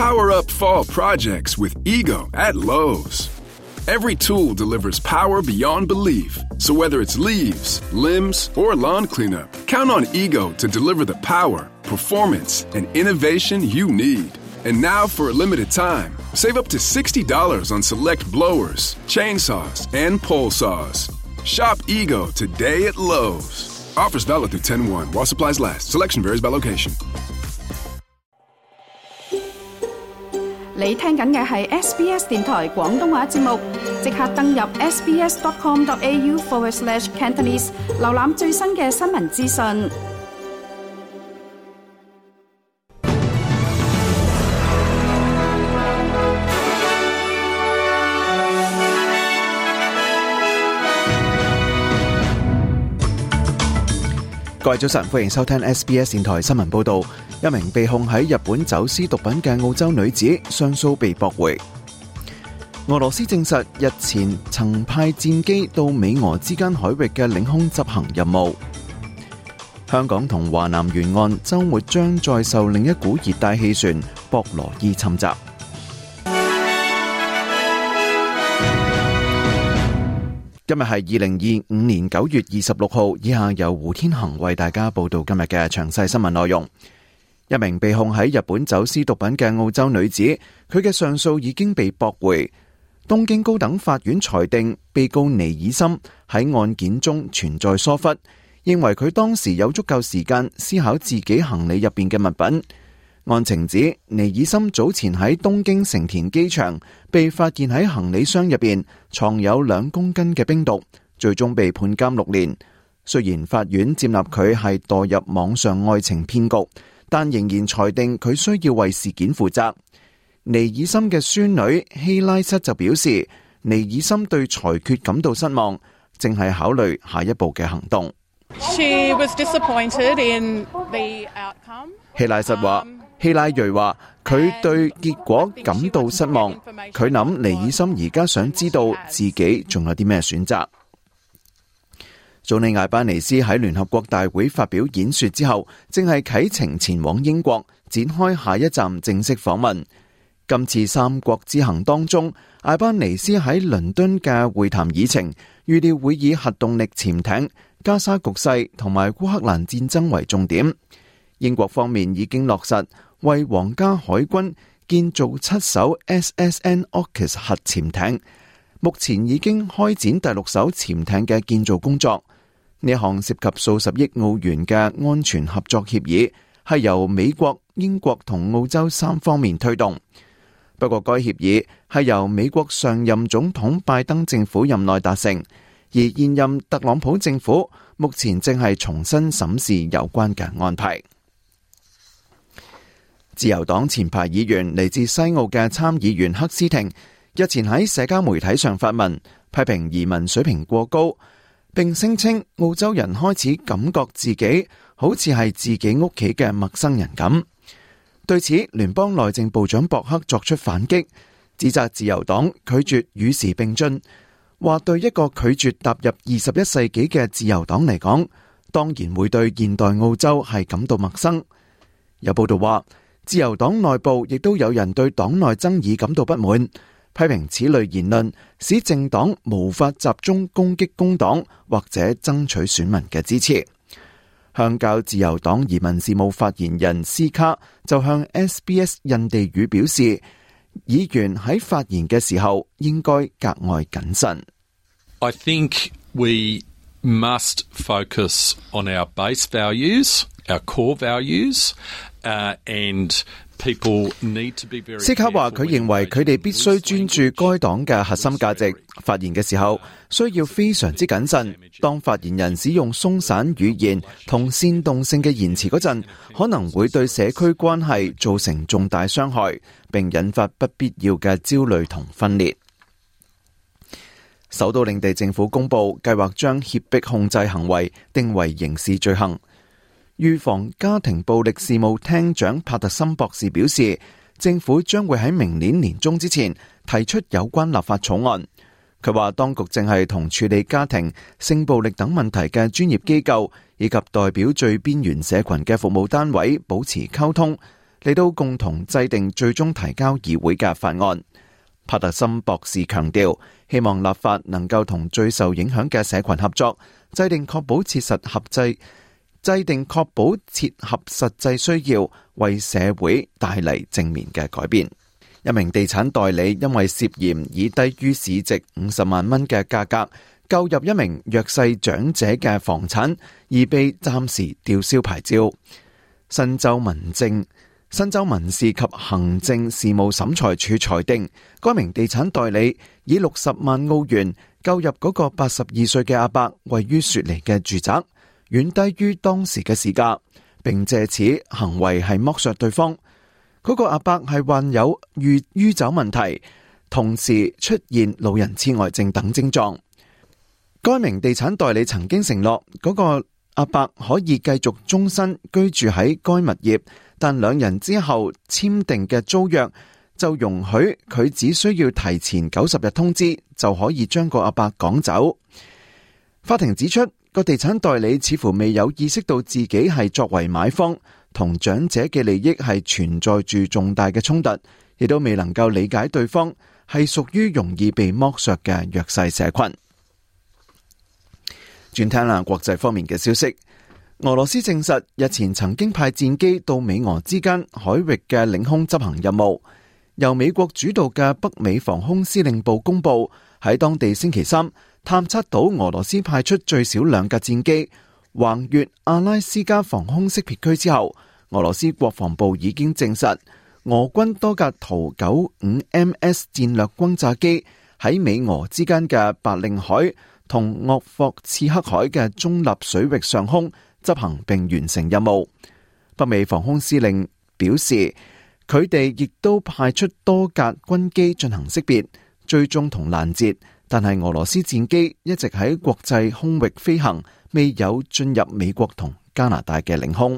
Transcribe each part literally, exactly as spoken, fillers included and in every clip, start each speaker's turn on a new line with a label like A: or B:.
A: Power up fall projects with Ego at Lowe's. Every tool delivers power beyond belief. So whether it's leaves, limbs, or lawn cleanup, count on Ego to deliver the power, performance, and innovation you need. And now for a limited time, save up to sixty dollars on select blowers, chainsaws, and pole saws. Shop Ego today at Lowe's. Offers valid through ten one while supplies last. Selection varies by location.
B: 你聽緊嘅係 S B S 電台廣東話節目，即刻登入 sbs.com.au forward slash Cantonese， 瀏覽最新嘅新聞資訊。
C: 各位早晨，歡迎收聽 S B S 電台新聞報導。一名被控喺日本走私毒品嘅澳洲女子上訴被駁回。俄羅斯證實日前曾派戰機到美俄之間海域嘅領空執行任務。香港同華南沿岸週末將再受另一股熱帶氣旋博羅伊侵襲。今日係二零二五年九月二十六號，以下由胡天恒為大家報道今日嘅詳細新聞內容。一名被控喺日本走私毒品嘅澳洲女子，佢嘅上訴已經被駁回。東京高等法院裁定，被告尼爾森喺案件中存在疏忽，認為佢當時有足夠時間思考自己行李入邊嘅物品。案情指，尼爾森早前喺東京成田機場被發現喺行李箱入邊藏有兩公斤嘅冰毒，最終被判監六年。雖然法院接納佢係墮入網上愛情騙局，但仍然裁定佢需要為事件負責。尼爾森嘅孫女希拉瑟就表示，尼爾森對裁決感到失望，正係考慮下一步嘅行動。
D: She was disappointed in the outcome.
C: 希拉瑟話，希拉瑞話佢對結果感到失望，佢諗尼爾森而家想知道自己仲有啲咩選擇。總理艾巴尼斯喺聯合國大會發表演說之後，正係啟程前往英國，展開下一站正式訪問。今次三國之行當中，艾巴尼斯喺倫敦嘅會談議程，預料會以核動力潛艇、加沙局勢同埋烏克蘭戰爭為重點。英國方面已經落實為皇家海軍建造七艘 S S N AUKUS 核潛艇，目前已經開展第六艘潛艇嘅建造工作。呢項涉及數十億澳元嘅安全合作協議，係由美國、英國同澳洲三方面推動。不過該協議係由美國上任總統拜登政府任內達成，而現任特朗普政府目前正係重新審視有關嘅安排。自由黨前排議員嚟自西澳嘅參議員克斯廷日前喺社交媒體上發文，批評移民水平過高，並聲稱澳洲人開始感覺自己好似係自己屋企嘅陌生人咁。對此，聯邦內政部長博克作出反擊，指責自由黨拒絕與時並進，話對一個拒絕踏入二十一世紀嘅自由黨嚟講，當然會對現代澳洲係感到陌生。有報道話，自由黨內部亦都有人對黨內爭議感到不滿，批評此類言論使政黨無法集中攻擊工黨或者爭取選民嘅支持。向教自由黨移民事務發言人斯卡就向 S B S 印地語表示，議員喺發言嘅時候應該格外謹慎。
E: I think we must focus on our base values, our core values, uh, and斯卡話佢認為佢哋必須專注該黨嘅核心價值，發言嘅時候需要非常之謹慎。當發言人使用鬆散語言同煽動性嘅言辭嗰陣，可能會對社區關係造成重大傷害，並引發不必要嘅焦慮同分裂。首都領地政府公布計劃將脅迫控制行為定為刑事罪行。預防家庭暴力事務廳長帕特森博士表示，政府將會喺明年年中之前提出有關立法草案。佢話當局正係同處理家庭、性暴力等問題嘅專業機構以及代表最邊緣社群嘅服務單位保持溝通，
C: 嚟到共同制定最終提交議會嘅法案。帕特森博士強調，希望立法能夠同最受影響嘅社群合作，制定確保切實合制，制定確保切合實際需要，為社會帶嚟正面嘅改變。一名地產代理因為涉嫌以低於市值五十萬蚊嘅價格購入一名弱勢長者嘅房產，而被暫時吊銷牌照。新州民政新州民事及行政事務審裁處裁定，該名地產代理以六十萬澳元購入嗰個八十二歲嘅阿伯位於雪梨嘅住宅，遠低於當時嘅市價，並借此行為係剝削對方。嗰、那個阿伯係患有酗酗酒問題，同時出現老人痴呆症等症狀。該名地產代理曾經承諾，嗰、那個阿伯可以繼續終身居住喺該物業，但兩人之後簽訂嘅租約就容許佢只需要提前九十日通知，就可以將個阿伯趕走。法庭指出，個地產代理似乎未有意識到自己係作為買方，同長者嘅利益係存在住重大嘅衝突，亦都未能夠理解對方係屬於容易被剝削嘅弱勢社群。轉聽下國際方面嘅消息，俄羅斯證實日前曾經派戰機到美俄之間海域嘅領空執行任務。由美國主導嘅北美防空司令部公佈，喺當地星期三探測到俄羅斯派出最少兩架戰機橫越阿拉斯加防空識別區之後，俄羅斯國防部已經證實，俄軍多架圖九五 M S 戰略轟炸機喺美俄之間嘅白令海同鄂霍次克海嘅中立水域上空執行並完成任務。北美防空司令表示，佢哋亦都派出多架軍機進行識別、追蹤同攔截，但係俄羅斯戰機一直喺國際空域飛行，未有進入美國同加拿大嘅領空。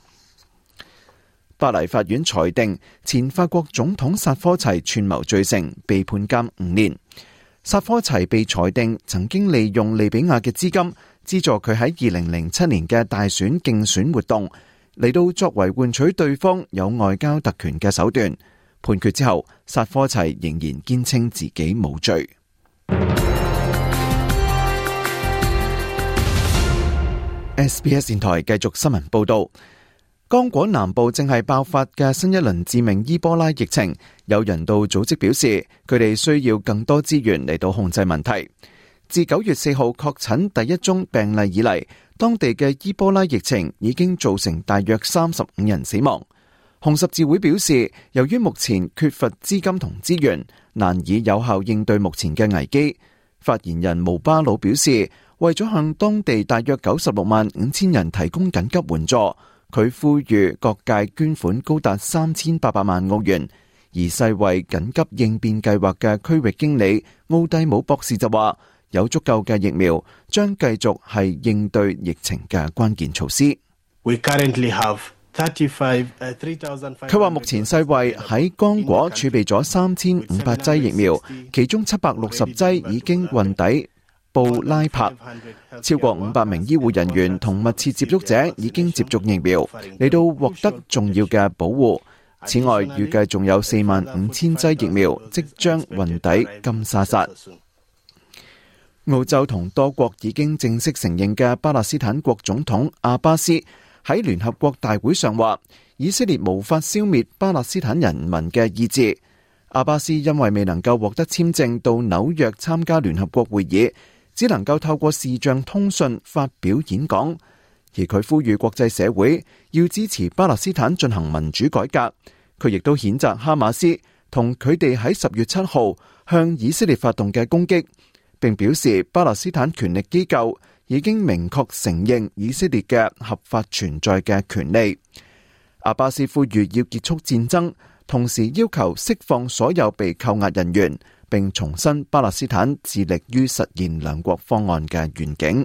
C: 巴黎法院裁定前法國總統薩科齊串謀罪成，被判監五年。薩科齊被裁定曾經利用利比亞嘅資金資助佢喺二零零七年嘅大選競選活動，嚟到作為換取對方有外交特權嘅手段。判決之後，薩科齊仍然堅稱自己冇罪。S B S 電台繼續新聞報道。剛果南部正係爆發嘅新一輪致命伊波拉疫情，有人道組織表示，佢哋需要更多資源嚟到控制問題。自九月四號確診第一宗病例以嚟，當地嘅伊波拉疫情已經造成大約三十五人死亡。紅十字會表示，由於目前缺乏資金同資源，難以有效應對目前嘅危機。發言人毛巴魯表示，為咗向當地大約九十六萬五千人提供緊急援助，佢呼籲各界捐款高達三千八百萬澳元。而世衛緊急應變計劃嘅區域經理奧蒂姆博士就話，有足夠嘅疫苗將繼續係應對疫情嘅關鍵措施。
F: We currently have thirty-five, uh, three thousand five hundred。
C: 佢話目前世衛喺剛果儲備咗三千五百劑疫苗，其中七百六十劑已經運抵布拉柏，超過五百名醫護人員同密切接觸者已經接種疫苗，嚟到獲得重要嘅保護。此外，預計仲有四萬五千劑疫苗即將運抵金沙薩。澳洲同多國已經正式承認嘅巴勒斯坦國總統阿巴斯喺聯合國大會上話，以色列無法消滅巴勒斯坦人民嘅意志。阿巴斯因為未能夠獲得簽證到紐約參加聯合國會議，只能夠透過視像通訊發表演講，而佢呼籲國際社會要支持巴勒斯坦進行民主改革。佢亦都譴責哈馬斯同佢哋喺十月七號向以色列發動嘅攻擊，並表示巴勒斯坦權力機構已經明確承認以色列嘅合法存在嘅權利。阿巴斯呼籲要結束戰爭，同時要求釋放所有被扣押人員，並重申巴勒斯坦致力於實現兩國方案嘅願景。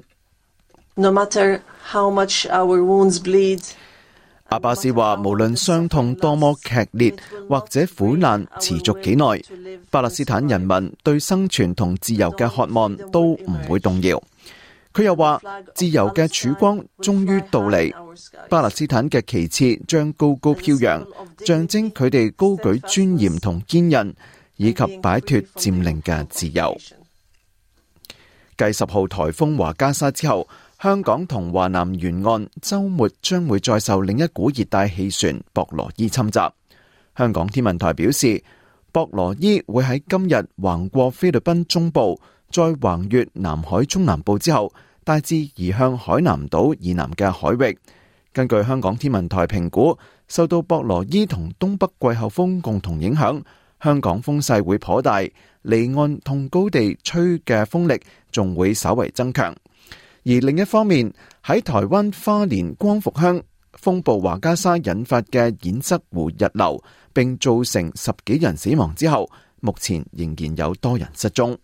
G: No matter how much our wounds bleed，
C: 阿巴斯話，無論傷痛多麼劇烈或者苦難持續幾耐，巴勒斯坦人民對生存同自由嘅渴望都唔會動搖。 佢又話，自由嘅曙光終於到嚟，巴勒斯坦嘅旗幟將高高飄揚，象徵佢哋高舉尊嚴同堅韌，以及擺脫佔領嘅自由。繼十號颱風華加莎之後，香港同華南沿岸週末將會再受另一股熱帶氣旋博羅伊侵襲。香港天文台表示，博羅伊會喺今日橫過菲律賓中部，再橫越南海中南部之後，大致移向海南島以南嘅海域。根據香港天文台評估，受到博羅伊同東北季候風共同影響，香港風勢會頗大，離岸同高地吹嘅風力仲會稍為增強。而另一方面，喺台灣花蓮光復鄉，風暴華加莎引發嘅堰塞湖溢流，並造成十幾人死亡之後，目前仍然有多人失蹤。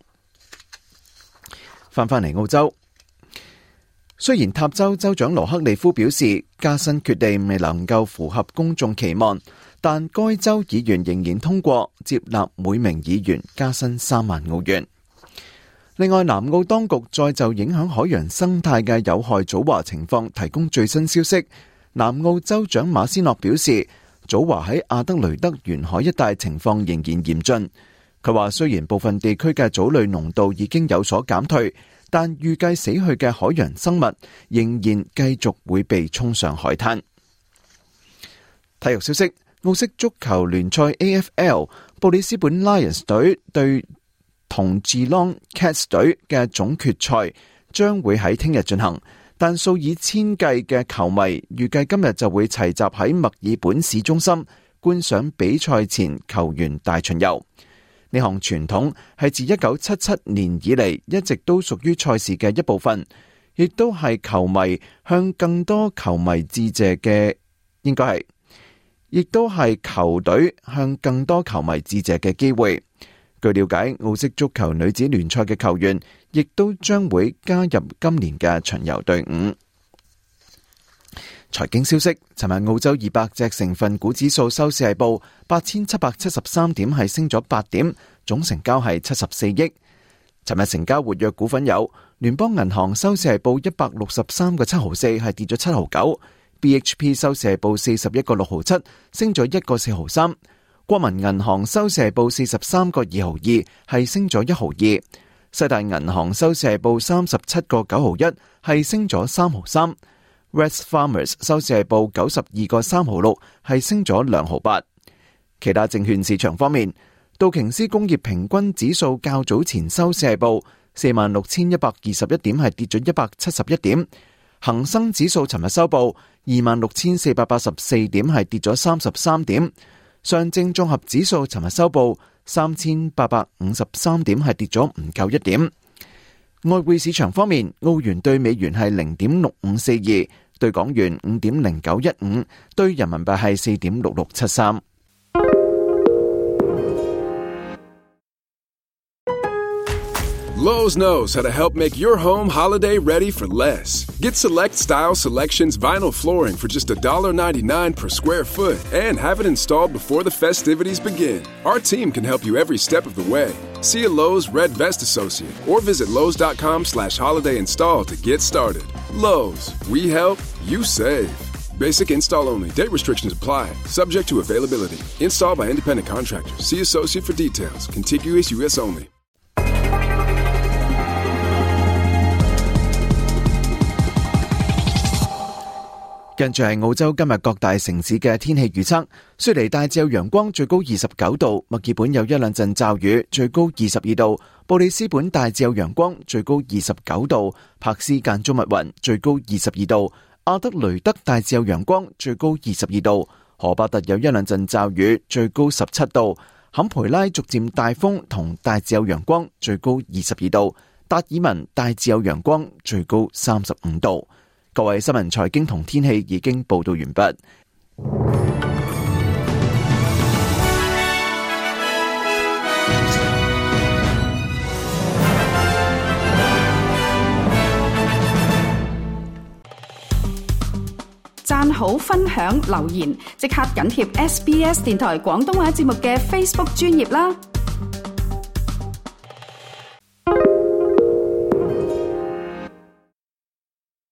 C: 翻返嚟澳洲，雖然塔州州長羅克利夫表示加薪決定未能夠符合公眾期望，但該州議員仍然通過接納每名議員加薪三萬澳元。另外，南澳當局再就影響海洋生態嘅有害藻華情況提供最新消息。南澳州長馬斯諾表示，藻華喺阿德雷德沿海一帶情況仍然嚴峻。佢話雖然部分地區嘅藻類濃度已經有所減退，但預計死去嘅海洋生物仍然繼續會被沖上海灘。體育消息，澳式足球聯賽 A F L 布里斯本 Lions 隊對同治朗 Cats 隊嘅總決賽將會喺聽日進行，但數以千計嘅球迷預計今日就會齊集喺墨爾本市中心觀賞比賽前球員大巡遊。呢項傳統係自一九七七年以嚟一直都屬於賽事嘅一部分，亦都係球迷向更多球迷致謝嘅，應該係，亦都係球隊向更多球迷致謝嘅機會。據了解，澳式足球女子聯賽嘅球員亦都將會加入今年嘅巡遊隊伍。財經消息，尋日澳洲二百隻成分股指數收市係報八千七百七十三點，係升咗八點，總成交係七十四億。尋日成交活躍股份有聯邦銀行收市係報一百六十三個七毫四，係跌咗七毫九。B H P 收市係報四十一個六毫七，升咗一個四毫三。國民銀行收市係報四十三個二毫二，係升咗一毫二。世大銀行收市係報三十七個九毫一，係升咗三毫三。West Farmers 收市係報九十二個三毫六，係升咗兩毫八。其他證券市場方面，道瓊斯工業平均指數較早前收市係報四萬六千一百二十一點，係跌咗一百七十一點。恒生指數尋日收報二萬六千四百八十四點，係跌咗三十三點。上證綜合指數尋日收報三千八百五十三點，係跌咗唔夠一點。外匯市場方面，澳元對美元係零點六五四二，對港元五點零九一五，對人民幣係四點六六七三。
A: Lowe's knows how to help make your home holiday ready for less. Get Select Style Selections vinyl flooring for just one ninety-nine per square foot and have it installed before the festivities begin. Our team can help you every step of the way. See a Lowe's Red Vest associate or visit Lowe's.com slash holiday install to get started. Lowe's, we help, you save. Basic install only. Date restrictions apply. Subject to availability. Installed by independent contractors. See associate for details. Contiguous U S only.
C: 跟住係澳洲今日各大城市嘅天氣預測。雪梨大致有陽光，最高二十九度；墨爾本有一兩陣驟雨，最高二十二度；布里斯本大致有陽光，最高二十九度；柏斯間中密雲，最高二十二度；阿德雷德大致有陽光，最高二十二度；荷伯特有一兩陣驟雨，最高十七度；坎培拉逐漸大風同大致有陽光，最高二十二度；達爾文大致有陽光，最高三十五度。各位新聞財經同天氣已經報道完畢。
B: 讚好、分享、留言，即刻緊貼 S B S 電台廣東話節目嘅 Facebook 專頁啦！